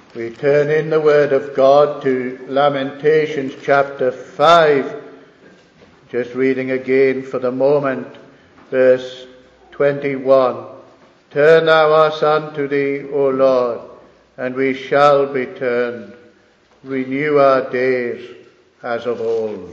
We turn in the Word of God to Lamentations chapter 5, just reading again for the moment, verse 21. Turn thou us unto thee, O Lord, and we shall be turned. Renew our days as of old.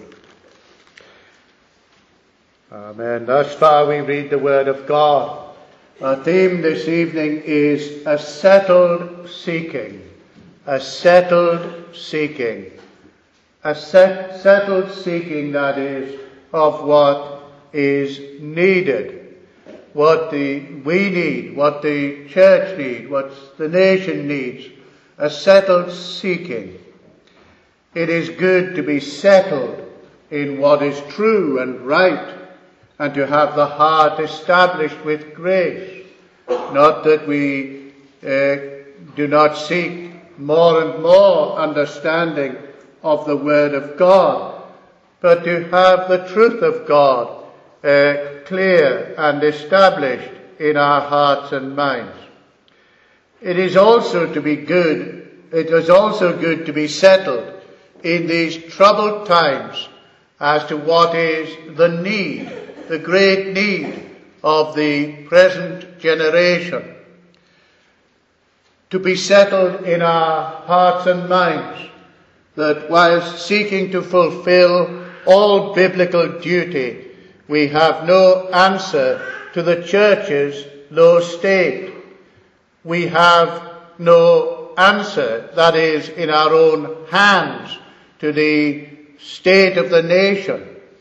Amen. Thus far we read the Word of God. Our theme this evening is a settled seeking. A settled seeking. A settled seeking, that is, of what is needed. What we need, what the church needs, what the nation needs. A settled seeking. It is good to be settled in what is true and right, and to have the heart established with grace. Not that we do not seek more and more understanding of the Word of God, but to have the truth of God clear and established in our hearts and minds. It is also good to be settled in these troubled times as to what is the need, the great need of the present generation. To be settled in our hearts and minds that whilst seeking to fulfill all biblical duty, we have no answer to the church's low state. We have no answer, that is, in our own hands, to the state of the nation.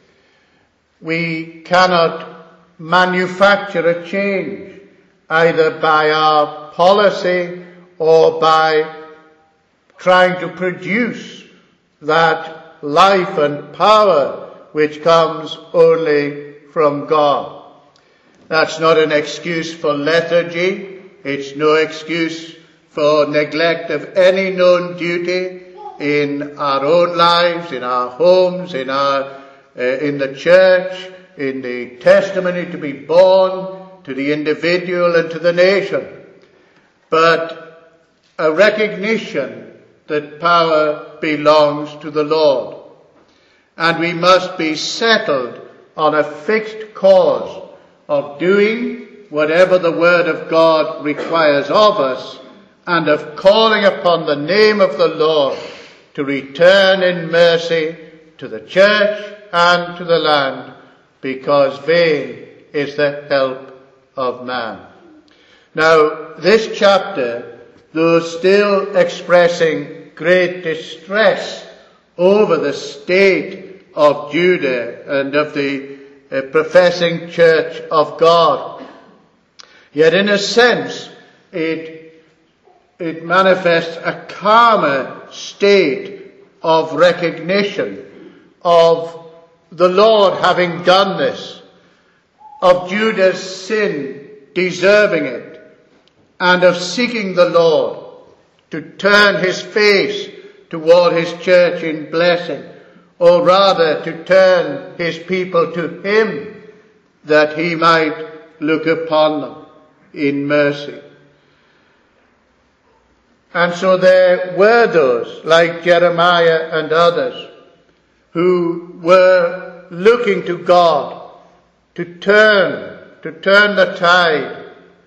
We cannot manufacture a change, either by our policy or by trying to produce that life and power which comes only from God. That's not an excuse for lethargy. It's no excuse for neglect of any known duty in our own lives, in our homes, in the church, in the testimony to be borne to the individual and to the nation. But a recognition that power belongs to the Lord. And we must be settled on a fixed cause of doing whatever the Word of God requires of us, and of calling upon the name of the Lord to return in mercy to the church and to the land, because vain is the help of man. Now, this chapter, though still expressing great distress over the state of Judah and of the professing church of God, yet in a sense it manifests a calmer state of recognition of the Lord having done this, of Judah's sin deserving it, and of seeking the Lord to turn his face toward his church in blessing, or rather to turn his people to him, that he might look upon them in mercy. And so there were those, like Jeremiah and others, who were looking to God to turn the tide,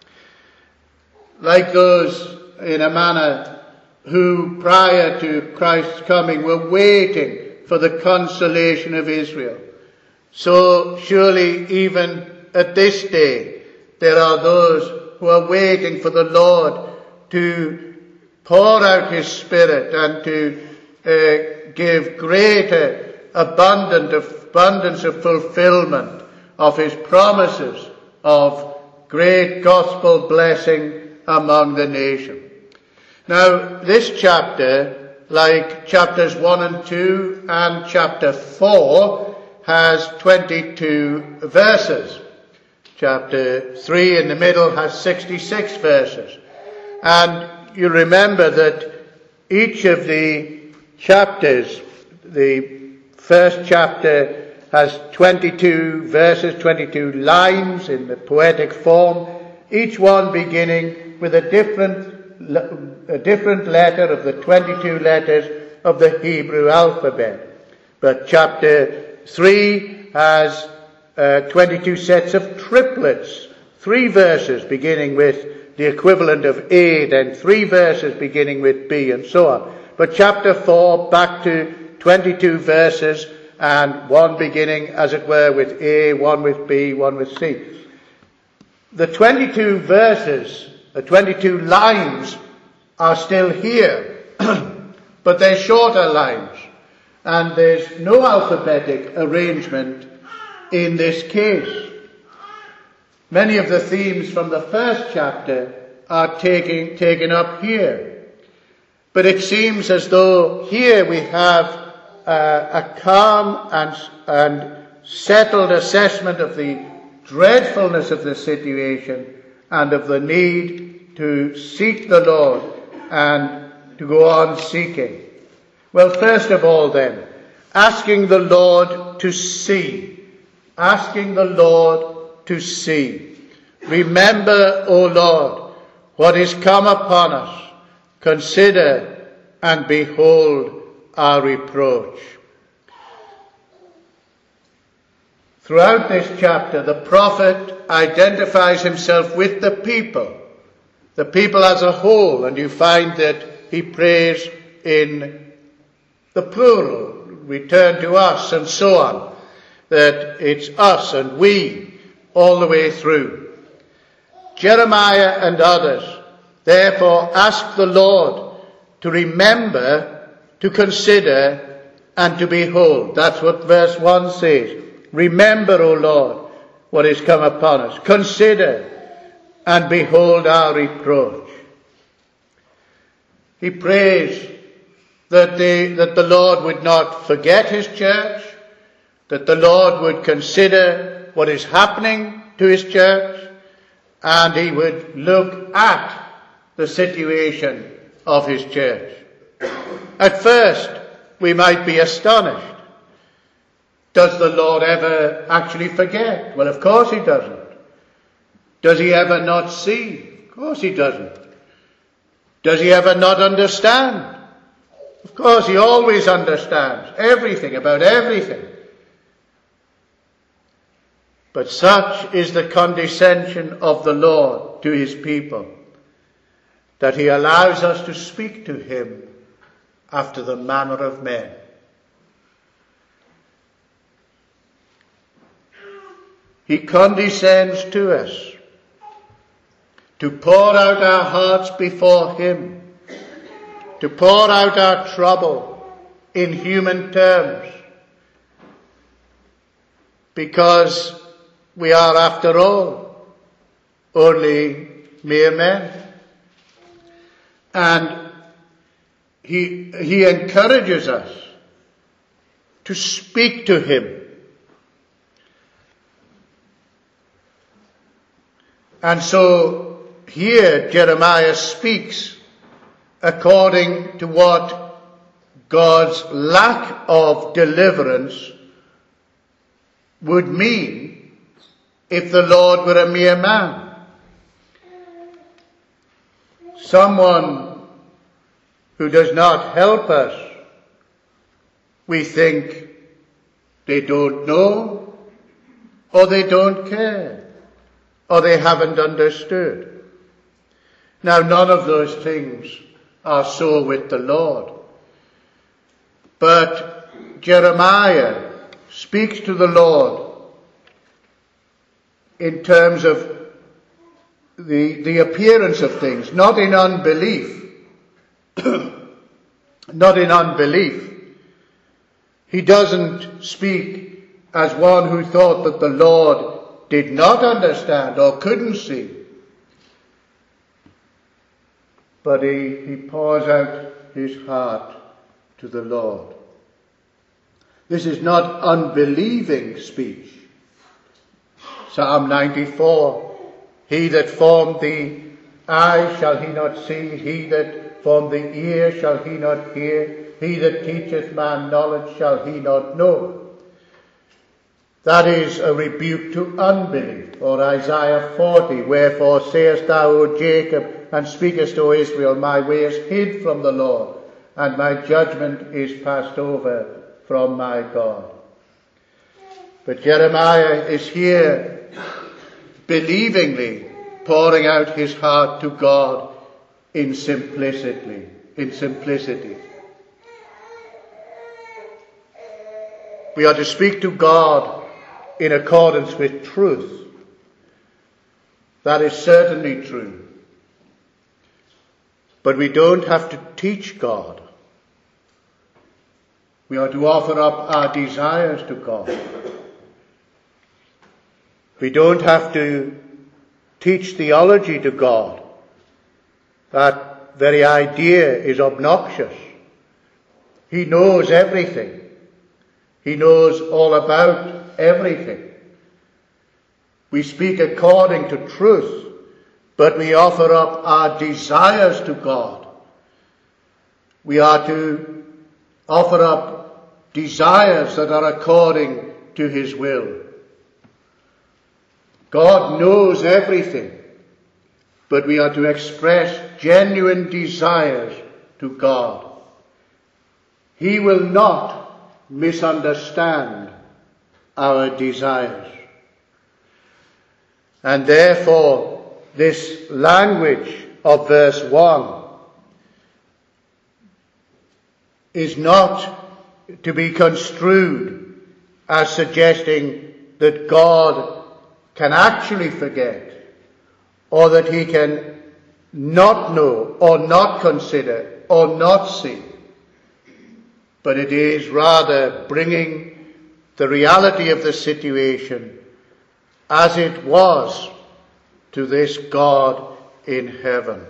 like those, in a manner, who prior to Christ's coming were waiting for the consolation of Israel. So surely even at this day there are those who are waiting for the Lord to pour out his Spirit and to give greater abundance of fulfillment of his promises of great gospel blessing among the nation. Now, this chapter, like chapters 1 and 2 and chapter 4, has 22 verses. Chapter 3 in the middle has 66 verses. And you remember that each of the chapters, the first chapter has 22 verses, 22 lines in the poetic form, each one beginning with a different letter of the 22 letters of the Hebrew alphabet. But chapter 3 has 22 sets of triplets, 3 verses beginning with the equivalent of A, then 3 verses beginning with B, and so on. But chapter 4, back to 22 verses, and one beginning, as it were, with A, one with B, one with C. The 22 verses, the 22 lines are still here, but they're shorter lines, and there's no alphabetic arrangement in this case. Many of the themes from the first chapter are taken up here, but it seems as though here we have a calm and settled assessment of the dreadfulness of the situation and of the need to seek the Lord and to go on seeking. Well, first of all then, asking the Lord to see. Asking the Lord to see. Remember, O Lord, what is come upon us. Consider and behold our reproach. Throughout this chapter, the prophet identifies himself with the people as a whole, and you find that he prays in the plural, return to us, and so on, that it's us and we all the way through. Jeremiah and others therefore ask the Lord to remember, to consider, and to behold. That's what verse 1 says. Remember, O Lord, what is come upon us. Consider and behold our reproach. He prays that the Lord would not forget his church, that the Lord would consider what is happening to his church, and he would look at the situation of his church. At first, we might be astonished. Does the Lord ever actually forget? Well, of course he doesn't. Does he ever not see? Of course he doesn't. Does he ever not understand? Of course he always understands everything about everything. But such is the condescension of the Lord to his people, that he allows us to speak to him after the manner of men. He condescends to us to pour out our hearts before him, to pour out our trouble in human terms, because we are, after all, only mere men. And he encourages us to speak to him. And so here Jeremiah speaks according to what God's lack of deliverance would mean if the Lord were a mere man. Someone who does not help us. We think they don't know, or they don't care, or they haven't understood. Now, none of those things are so with the Lord. But Jeremiah speaks to the Lord in terms of the appearance of things, not in unbelief. Not in unbelief. He doesn't speak as one who thought that the Lord did not understand or couldn't see. But he pours out his heart to the Lord. This is not unbelieving speech. Psalm 94, he that formed the eye, shall he not see? He that formed the ear, shall he not hear? He that teacheth man knowledge, shall he not know? That is a rebuke to unbelief. Or Isaiah 40, wherefore sayest thou, O Jacob, and speakest, O Israel, my way is hid from the Lord, and my judgment is passed over from my God. But Jeremiah is here believingly pouring out his heart to God in simplicity. We are to speak to God in accordance with truth. That is certainly true. But we don't have to teach God. We are to offer up our desires to God. We don't have to teach theology to God. That very idea is obnoxious. He knows everything. He knows all about everything. We speak according to truth, but we offer up our desires to God. We are to offer up desires that are according to his will. God knows everything, but we are to express genuine desires to God. He will not misunderstand our desires. And therefore, this language of verse 1 is not to be construed as suggesting that God can actually forget, or that he can not know, or not consider, or not see. But it is rather bringing the reality of the situation as it was to this God in heaven.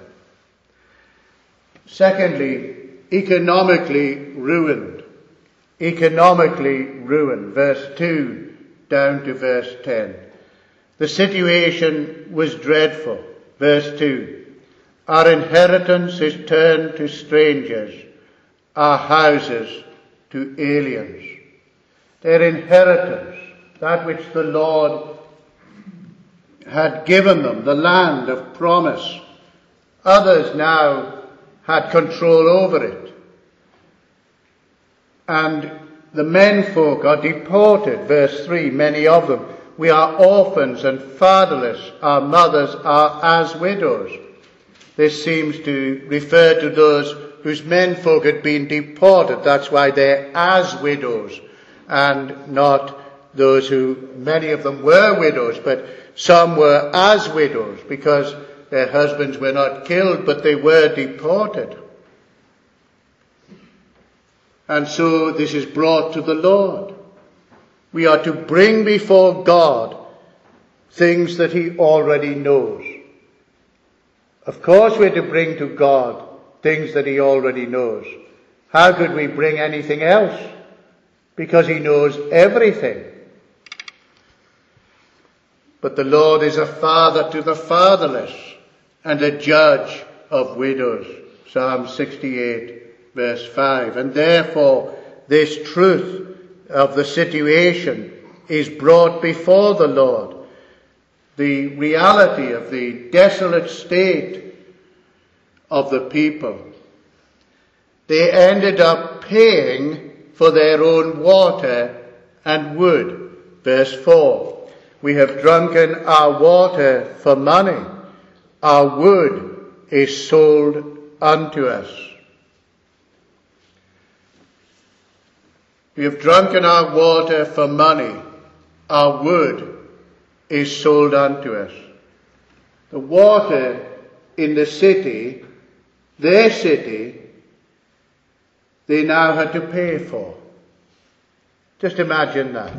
Secondly, economically ruined. Economically ruined. Verse 2 down to verse 10. The situation was dreadful. Verse 2. Our inheritance is turned to strangers, our houses to aliens. Their inheritance, that which the Lord had given them, the land of promise, others now had control over it. And the menfolk are deported, verse 3, many of them. We are orphans and fatherless, our mothers are as widows. This seems to refer to those whose menfolk had been deported. That's why they're as widows, and not those who, many of them were widows, but some were as widows because their husbands were not killed, but they were deported. And so this is brought to the Lord. We are to bring before God things that he already knows. Of course we're to bring to God things that he already knows. How could we bring anything else? Because he knows everything. But the Lord is a father to the fatherless and a judge of widows. Psalm 68 verse 5. And therefore this truth of the situation is brought before the Lord. The reality of the desolate state of the people. They ended up paying for their own water and wood. Verse 4. We have drunken our water for money. Our wood is sold unto us. We have drunken our water for money. Our wood is sold unto us. The water in the city, their city, they now had to pay for. Just imagine that.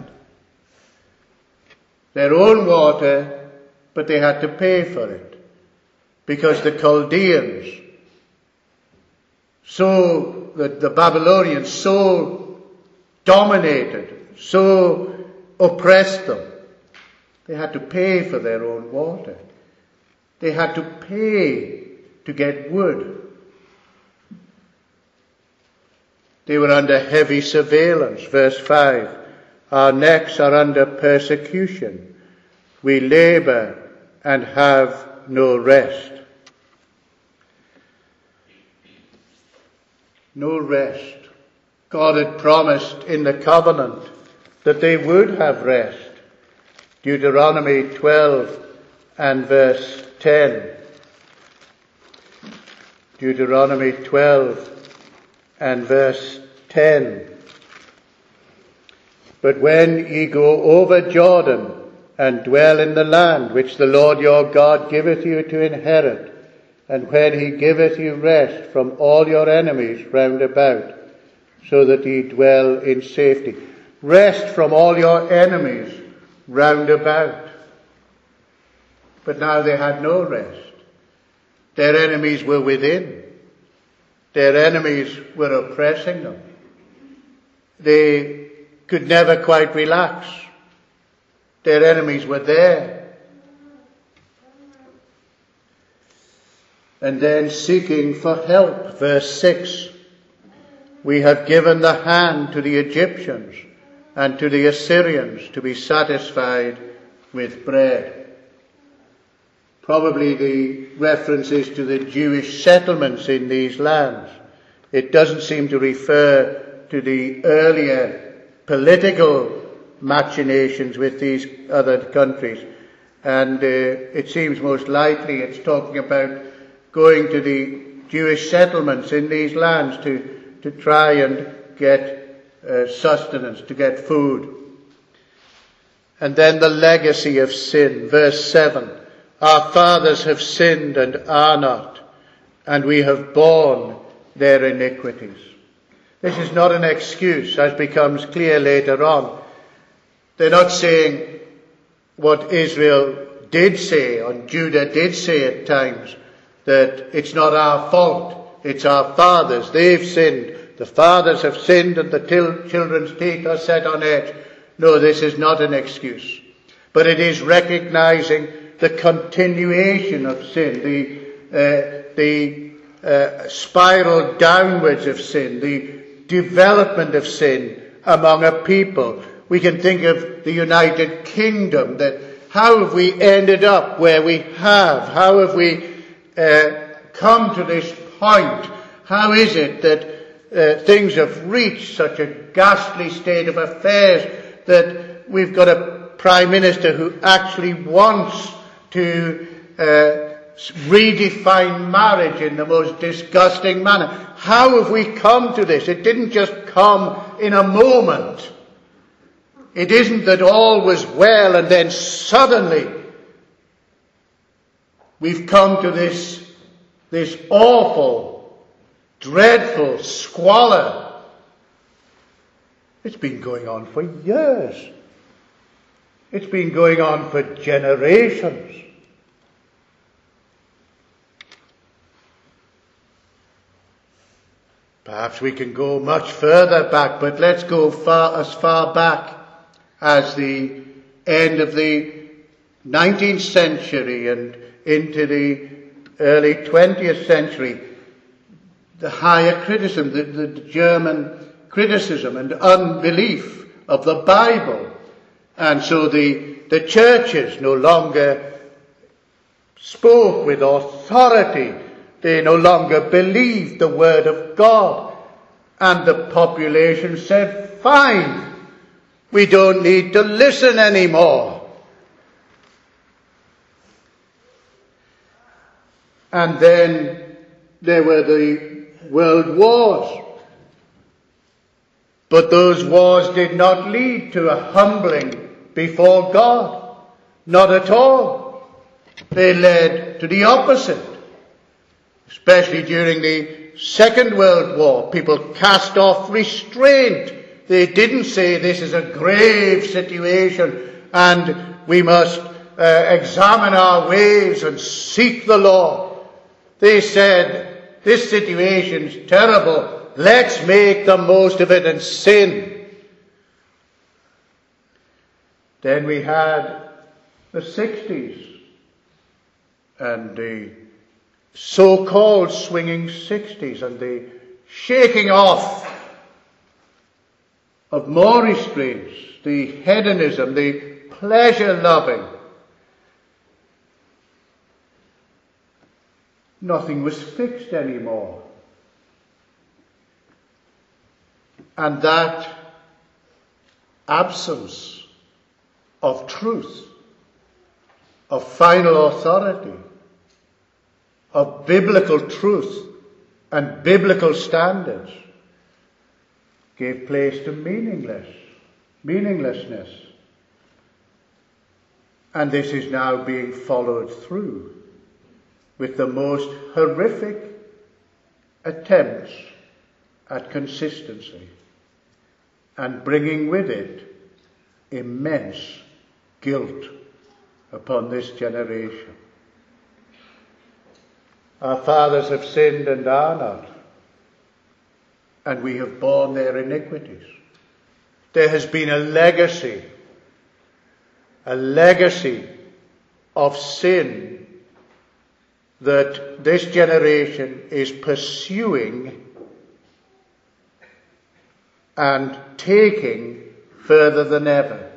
Their own water, but they had to pay for it. Because the Chaldeans, the Babylonians so dominated, so oppressed them. They had to pay for their own water. They had to pay to get wood. They were under heavy surveillance. Verse 5. Our necks are under persecution. We labor and have no rest. no rest. God had promised in the covenant that they would have rest. Deuteronomy 12 and verse 10. Deuteronomy 12 and verse 10. But when ye go over Jordan and dwell in the land which the Lord your God giveth you to inherit, and when he giveth you rest from all your enemies round about, so that ye dwell in safety. Rest from all your enemies round about. But now they had no rest. Their enemies were within. Their enemies were oppressing them. They could never quite relax. Their enemies were there. And then seeking for help, verse 6. We have given the hand to the Egyptians and to the Assyrians to be satisfied with bread. Probably the reference is to the Jewish settlements in these lands. It doesn't seem to refer to the earlier political machinations with these other countries. And it seems most likely it's talking about going to the Jewish settlements in these lands to try and get sustenance, to get food. And then the legacy of sin, verse 7. Our fathers have sinned and are not, and we have borne their iniquities. This is not an excuse, as becomes clear later on. They're not saying what Israel did say, or Judah did say at times, that it's not our fault, it's our fathers. They've sinned. The fathers have sinned and the children's teeth are set on edge. No, this is not an excuse. But it is recognizing the continuation of sin, the spiral downwards of sin, the development of sin among a people. We can think of the United Kingdom, that how have we ended up where we have? How have we come to this point? How is it that things have reached such a ghastly state of affairs that we've got a Prime Minister who actually wants to redefine marriage in the most disgusting manner? How have we come to this? It didn't just come in a moment. It isn't that all was well and then suddenly we've come to this awful, dreadful squalor. It's been going on for years. It's been going on for generations. Perhaps we can go much further back, but let's go as far back as the end of the 19th century and into the early 20th century. The higher criticism, the German criticism and unbelief of the Bible. And so the churches no longer spoke with authority. They no longer believed the word of God. And the population said, fine, we don't need to listen anymore. And then there were the world wars. But those wars did not lead to a humbling before God. Not at all. They led to the opposite. Especially during the Second World War, people cast off restraint. They didn't say this is a grave situation and we must examine our ways and seek the Lord. They said, this situation's terrible. Let's make the most of it and sin. Then we had the 60s and the so-called swinging 60s and the shaking off of more restraints, the hedonism, the pleasure-loving. Nothing was fixed anymore. And that absence of truth, of final authority, of biblical truth and biblical standards gave place to meaninglessness. And this is now being followed through with the most horrific attempts at consistency, and bringing with it immense guilt upon this generation. Our fathers have sinned and are not, and we have borne their iniquities. There has been a legacy of sin that this generation is pursuing and taking further than ever.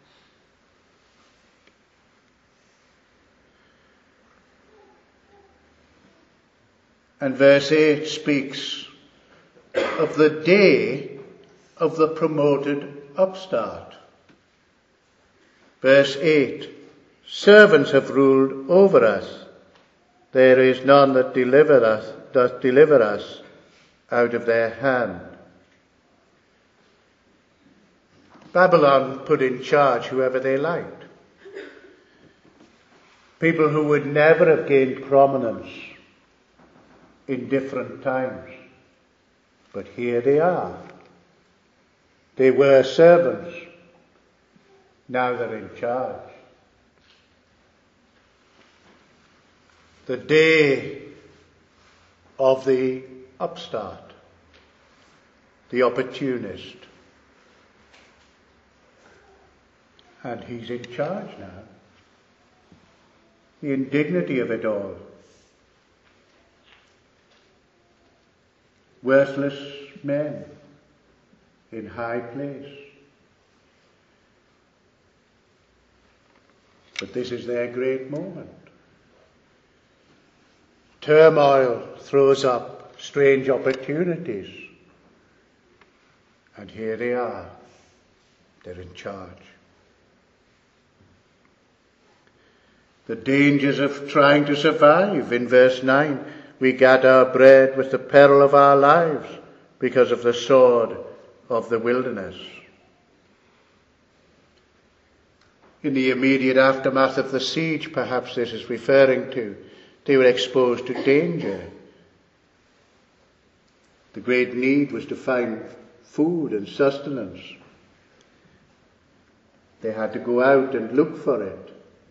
And verse 8 speaks of the day of the promoted upstart. Verse 8, servants have ruled over us. There is none that doth deliver us out of their hand. Babylon put in charge whoever they liked. People who would never have gained prominence in different times. But here they are. They were servants. Now they're in charge. The day of the upstart, the opportunist. And he's in charge now. The indignity of it all. Worthless men in high place. But this is their great moment. Turmoil throws up strange opportunities. And here they are. They're in charge. The dangers of trying to survive. In verse 9, we gat our bread with the peril of our lives because of the sword of the wilderness. In the immediate aftermath of the siege, perhaps this is referring to, they were exposed to danger. The great need was to find food and sustenance. They had to go out and look for it.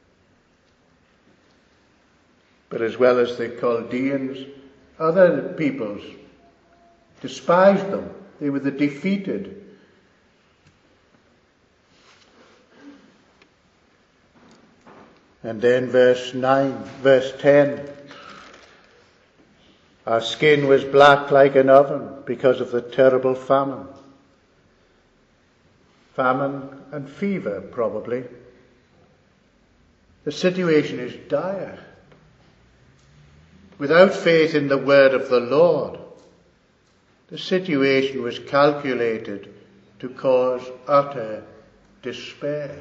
But as well as the Chaldeans, other peoples despised them. They were the defeated. And then verse 10. Our skin was black like an oven because of the terrible famine. Famine and fever, probably. The situation is dire. Without faith in the word of the Lord, the situation was calculated to cause utter despair.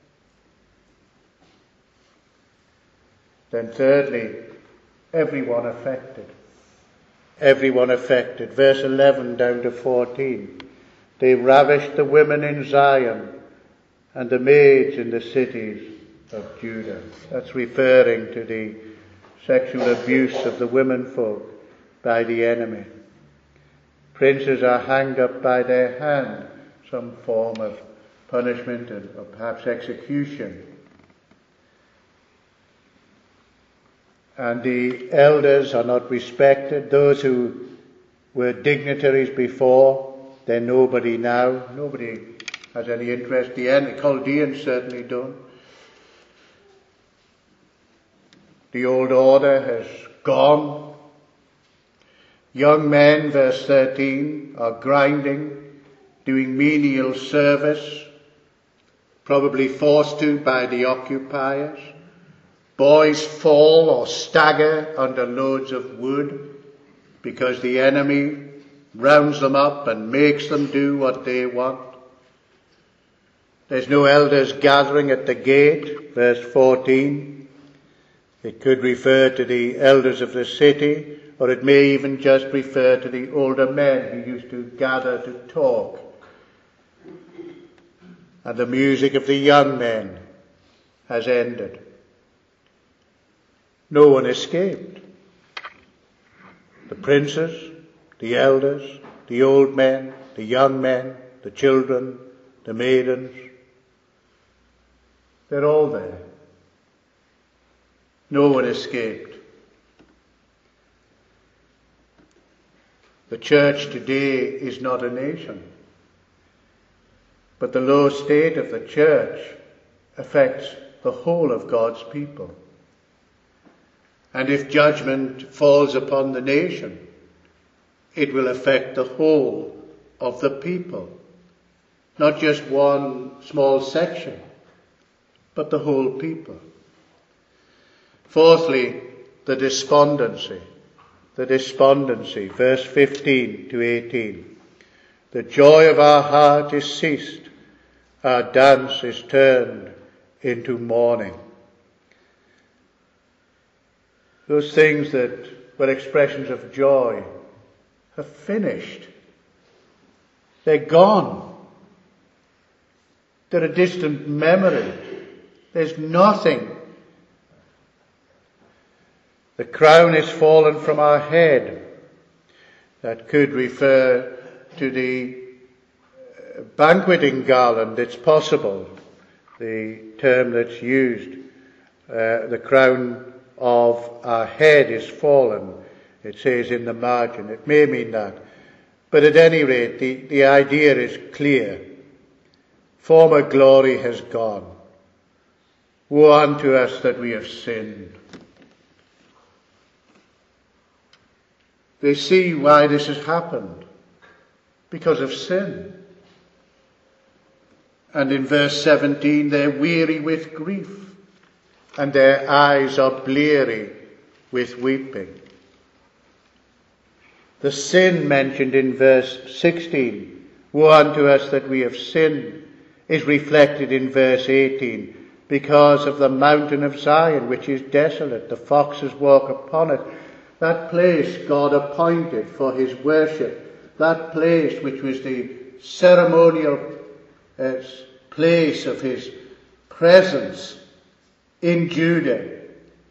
Then thirdly, everyone affected. Everyone affected. Verse 11 down to 14. They ravished the women in Zion and the maids in the cities of Judah. That's referring to the sexual abuse of the womenfolk by the enemy. Princes are hanged up by their hand, some form of punishment or perhaps execution. And the elders are not respected. Those who were dignitaries before, they're nobody now. Nobody has any interest. The Chaldeans certainly don't. The old order has gone. Young men, verse 13, are grinding, doing menial service, probably forced to by the occupiers. Boys fall or stagger under loads of wood because the enemy rounds them up and makes them do what they want. There's no elders gathering at the gate, verse 14. It could refer to the elders of the city, or it may even just refer to the older men who used to gather to talk. And the music of the young men has ended. No one escaped. The princes, the elders, the old men, the young men, the children, the maidens, they're all there. No one escaped. The church today is not a nation, but the low state of the church affects the whole of God's people. And if judgment falls upon the nation, it will affect the whole of the people, not just one small section, but the whole people. Fourthly, the despondency, verse 15 to 18. The joy of our heart is ceased, our dance is turned into mourning. Those things that were expressions of joy have finished. They're gone. They're a distant memory. There's nothing. The crown is fallen from our head. That could refer to the banqueting garland. It's possible. The term that's used, the crown of our head is fallen. It says in the margin. It may mean that. But at any rate, the idea is clear. Former glory has gone. Woe unto us that we have sinned. They see why this has happened. Because of sin. And in verse 17, they're weary with grief, and their eyes are bleary with weeping. The sin mentioned in verse 16, woe unto us that we have sinned, is reflected in verse 18, because of the mountain of Zion, which is desolate. The foxes walk upon it. That place God appointed for his worship, that place which was the ceremonial place of his presence in Judah.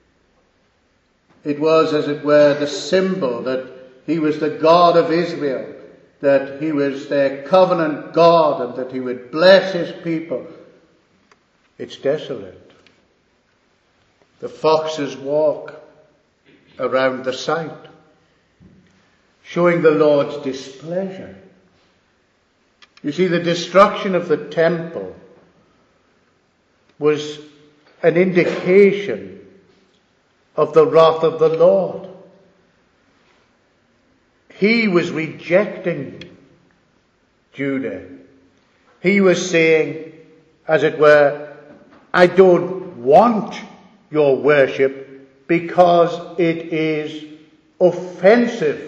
It was, as it were, the symbol that he was the God of Israel, that he was their covenant God, and that he would bless his people. It's desolate. The foxes walk around the site, showing the Lord's displeasure. You see, the destruction of the temple was an indication of the wrath of the Lord. He was rejecting Judah. He was saying, as it were, I don't want your worship because it is offensive.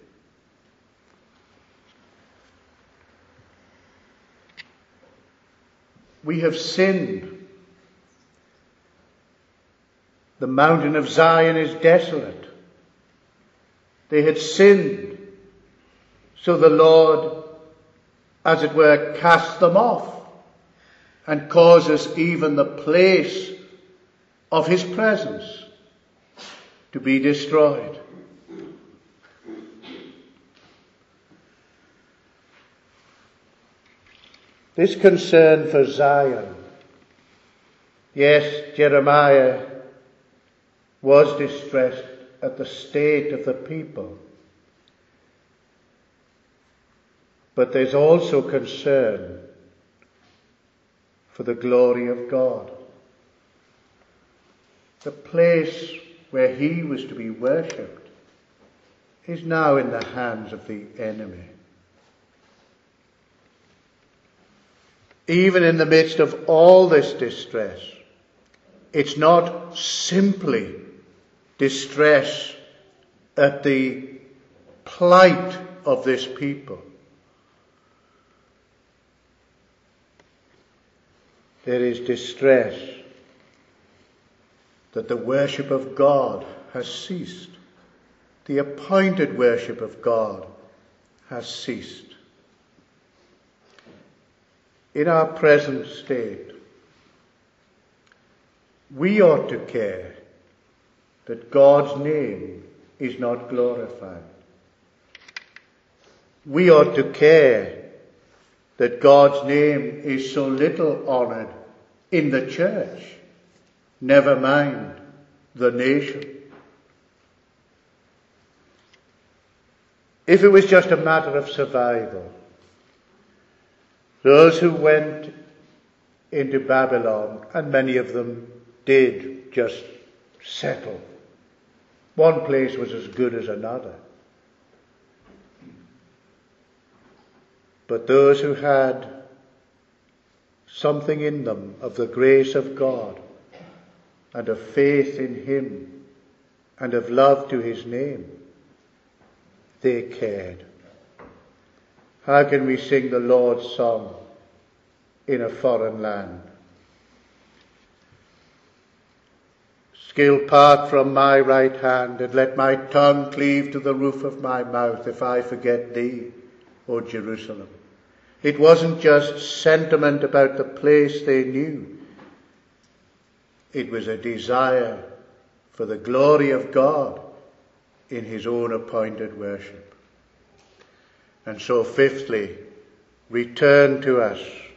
We have sinned. The mountain of Zion is desolate. They had sinned. So the Lord, as it were, cast them off and causes even the place of his presence to be destroyed. This concern for Zion. Yes, Jeremiah was distressed at the state of the people. But there's also concern for the glory of God. The place where he was to be worshipped is now in the hands of the enemy. Even in the midst of all this distress, it's not simply distress at the plight of this people. There is distress that the worship of God has ceased. The appointed worship of God has ceased. In our present state, we ought to care that God's name is not glorified. We ought to care that God's name is so little honored in the church, never mind the nation. If it was just a matter of survival, those who went into Babylon, and many of them did just settle. One place was as good as another. But those who had something in them of the grace of God and of faith in Him and of love to His name, they cared. How can we sing the Lord's song in a foreign land? Skill part from my right hand, and let my tongue cleave to the roof of my mouth, if I forget thee, O Jerusalem. It wasn't just sentiment about the place they knew. It was a desire for the glory of God in His own appointed worship. And so fifthly, return to us.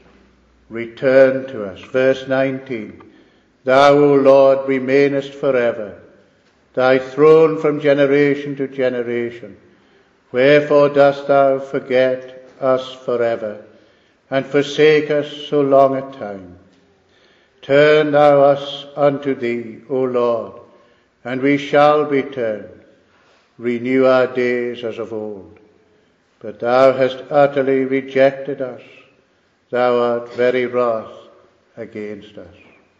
Return to us. Verse 19. Thou, O Lord, remainest forever, thy throne from generation to generation. Wherefore dost thou forget us forever, and forsake us so long a time? Turn thou us unto thee, O Lord, and we shall be turned. Renew our days as of old. But thou hast utterly rejected us. Thou art very wroth against us.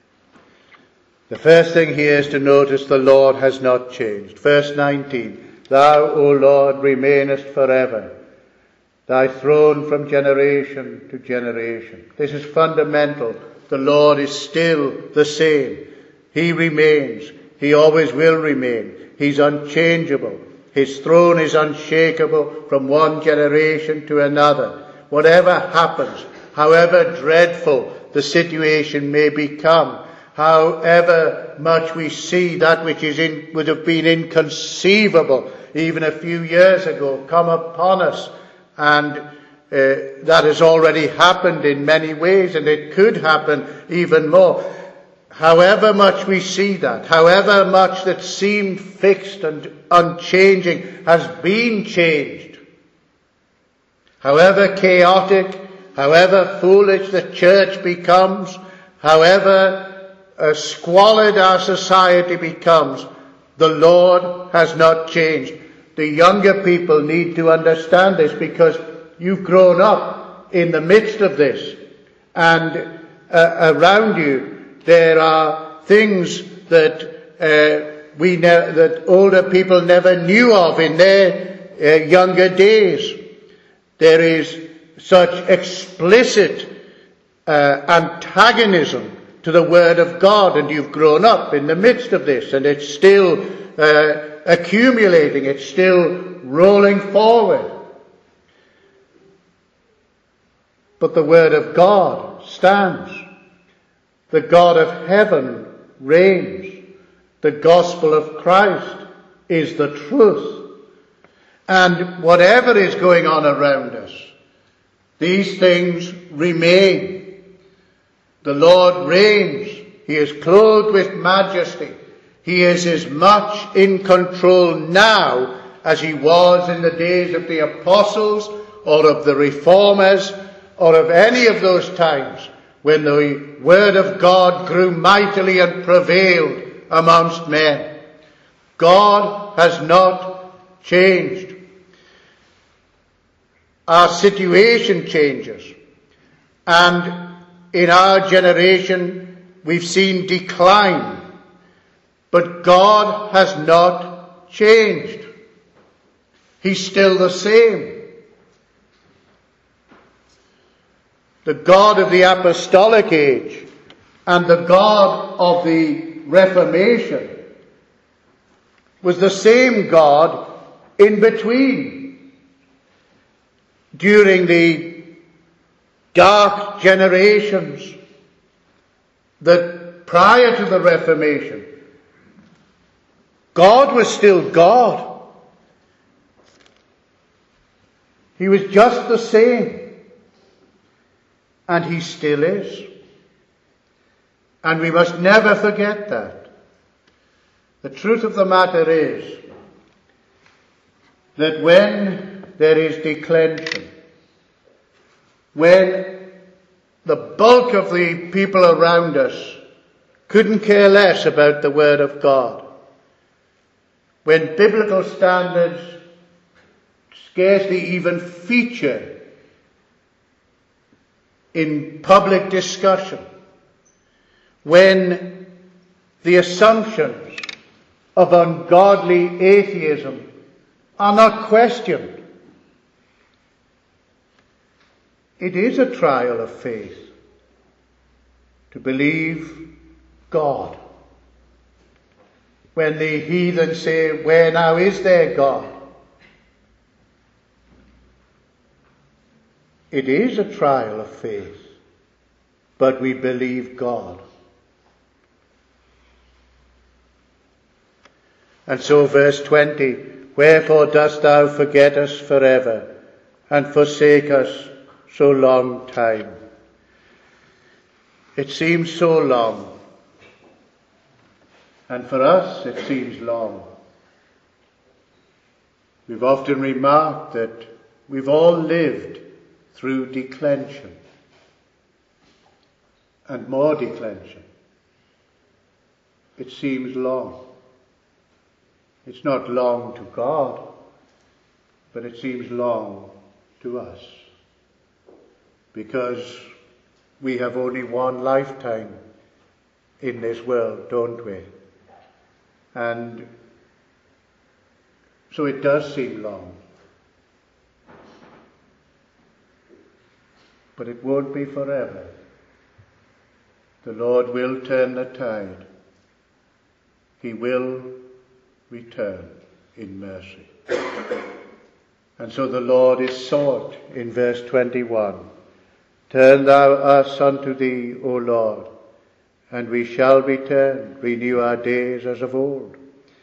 The first thing here is to notice the Lord has not changed. Verse 19, Thou, O Lord, remainest forever, thy throne from generation to generation. This is fundamental. The Lord is still the same. He remains. He always will remain. He's unchangeable. His throne is unshakable from one generation to another. Whatever happens, however dreadful the situation may become, however much we see that which would have been inconceivable even a few years ago come upon us, and that has already happened in many ways, and it could happen even more. However much we see that, however much that seemed fixed and unchanging has been changed, however chaotic, however foolish the church becomes, however squalid our society becomes, the Lord has not changed. The younger people need to understand this, because you've grown up in the midst of this, and around you there are things that that older people never knew of in their younger days. There is such explicit antagonism to the Word of God, and you've grown up in the midst of this, and it's still accumulating, it's still rolling forward. But the Word of God stands. The God of heaven reigns. The gospel of Christ is the truth. And whatever is going on around us, these things remain. The Lord reigns. He is clothed with majesty. He is as much in control now as he was in the days of the apostles or of the reformers or of any of those times when the word of God grew mightily and prevailed amongst men. God has not changed. Our situation changes, and in our generation we've seen decline, but God has not changed. He's still the same. the God of the apostolic age and the God of the Reformation was the same God in between. During the dark generations that prior to the Reformation, God was still God. He was just the same. And he still is. And we must never forget that. The truth of the matter is that when there is declension, when the bulk of the people around us couldn't care less about the Word of God, when biblical standards scarcely even feature in public discussion, when the assumptions of ungodly atheism are not questioned, it is a trial of faith to believe God. When the heathen say, "Where now is their God?" It is a trial of faith, but we believe God. And so verse 20, "Wherefore dost thou forget us forever, and forsake us so long time?" It seems so long. And for us it seems long. We've often remarked that we've all lived through declension and more declension. It seems long. It's not long to God, but it seems long to us, because we have only one lifetime in this world, don't we? And so it does seem long. But it won't be forever. The Lord will turn the tide. He will return in mercy. And so the Lord is sought in verse 21. "Turn thou us unto thee, O Lord, and we shall be turned. Renew our days as of old."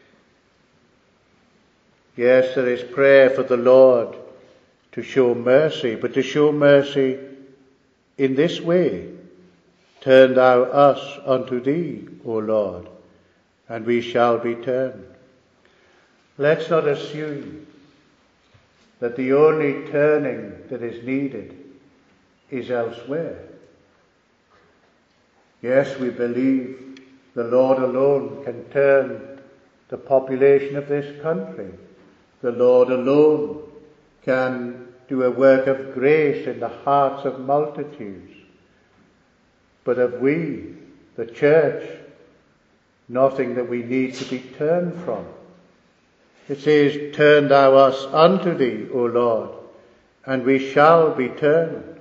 Yes, there is prayer for the Lord to show mercy, but to show mercy in this way: "Turn thou us unto thee, O Lord, and we shall be turned." Let's not assume that the only turning that is needed is elsewhere. Yes, we believe the Lord alone can turn the population of this country. The Lord alone can do a work of grace in the hearts of multitudes. But have we, the church, nothing that we need to be turned from? It says, "Turn thou us unto thee, O Lord, and we shall be turned."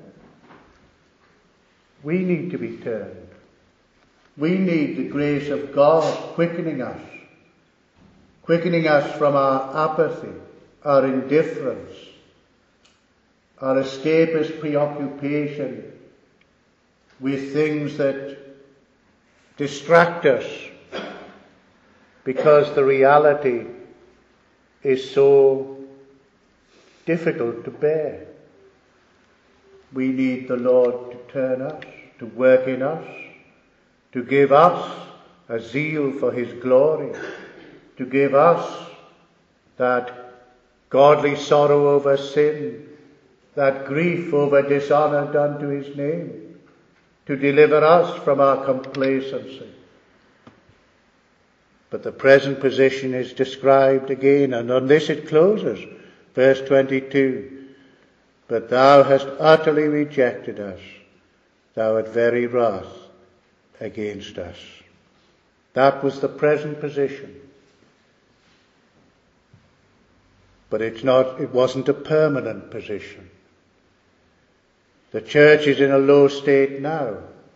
We need to be turned. We need the grace of God quickening us from our apathy, our indifference, our escapist preoccupation with things that distract us, because the reality is so difficult to bear. We need the Lord to turn us, to work in us, to give us a zeal for his glory, to give us that godly sorrow over sin, that grief over dishonour done to his name, to deliver us from our complacency. But the present position is described again, and on this it closes. Verse 22, "But thou hast utterly rejected us. Thou art very wrath against us." That was the present position. But it wasn't a permanent position. The church is in a low state now,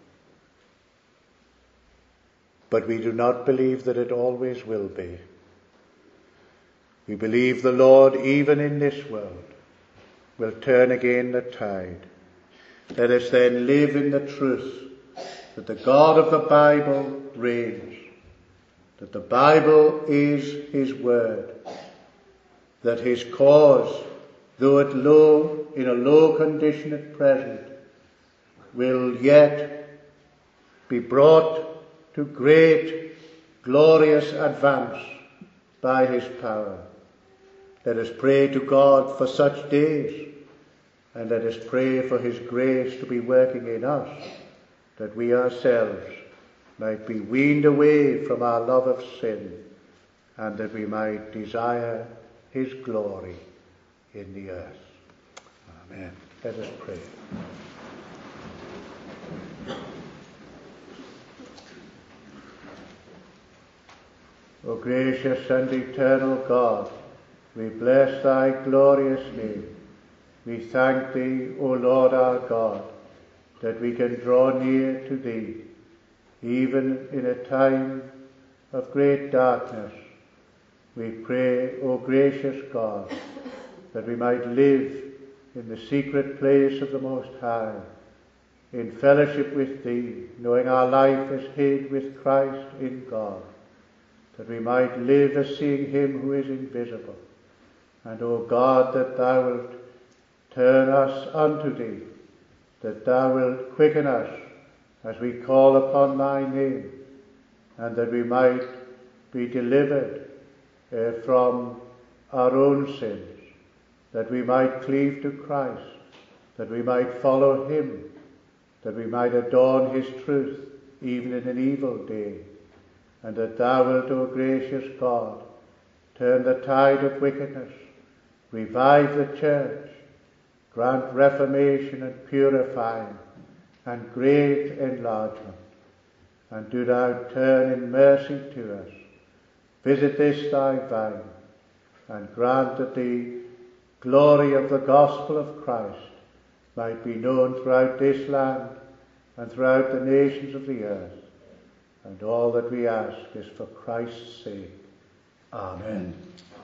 but we do not believe that it always will be. We believe the Lord, even in this world, will turn again the tide. Let us then live in the truth that the God of the Bible reigns, that the Bible is his word, that his cause, though in a low condition at present, will yet be brought to great, glorious advance by his power. Let us pray to God for such days, and let us pray for his grace to be working in us, that we ourselves might be weaned away from our love of sin, and that we might desire his glory in the earth. Amen. Let us pray. O gracious and eternal God, we bless thy glorious name. We thank thee, O Lord our God, that we can draw near to thee, even in a time of great darkness. We pray, O gracious God, that we might live in the secret place of the Most High, in fellowship with thee, knowing our life is hid with Christ in God, that we might live as seeing him who is invisible. And, O God, that thou wilt turn us unto thee, that thou wilt quicken us as we call upon thy name, and that we might be delivered from our own sins, that we might cleave to Christ, that we might follow him, that we might adorn his truth even in an evil day, and that thou wilt, O gracious God, turn the tide of wickedness, revive the church, grant reformation and purifying and great enlargement, and do thou turn in mercy to us. Visit this thy vine, and grant that the glory of the gospel of Christ might be known throughout this land and throughout the nations of the earth. And all that we ask is for Christ's sake. Amen.